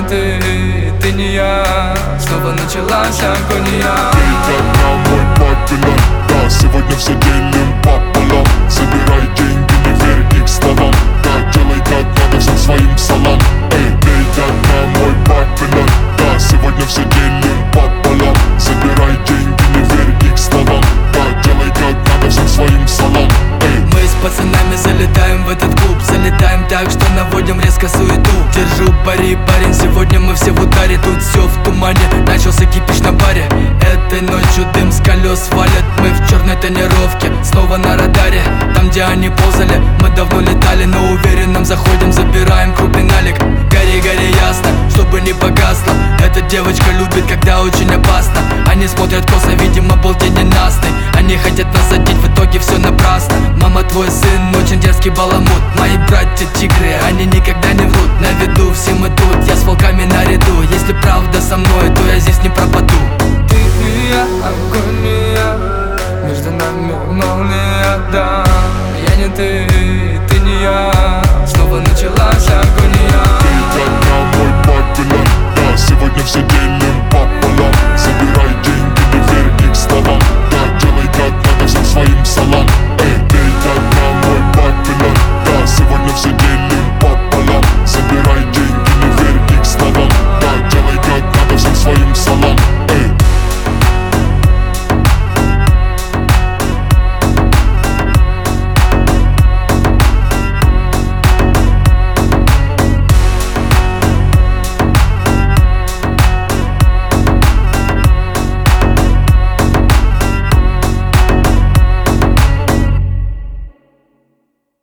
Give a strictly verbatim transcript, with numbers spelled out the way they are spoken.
ты, ты не я. Снова началась агония. Ты одна, мой папина, да, сегодня все делим пополам. Собирай деньги, не верь их словам. Да, делай как надо, всем своим салам. Эй, ты одна, мой папина, да, сегодня все делим пополам. Собирай деньги, не верь их словам. Да, делай как надо, всем своим салам. Эй. Мы с пацанами залетаем в этот клуб. Залетаем так, что наводим резко суету. Держу пари, парень, сегодня мы все в ударе. Тут все в тумане, начался кипиш на баре. Этой ночью дым с колес валят. Мы в черной тонировке, снова на радаре. Там, где они ползали, мы давно летали. На уверенном заходим, забираем крупный налик. Гори, гори ясно, чтобы не погасло. Эта девочка любит, когда очень опасно. Они смотрят косо, видимо, был день ненастный. Они хотят насадить, в итоге все напрасно. Мама, твой сын очень дерзкий баламут. Мои братья тигры, они никогда не врут. На виду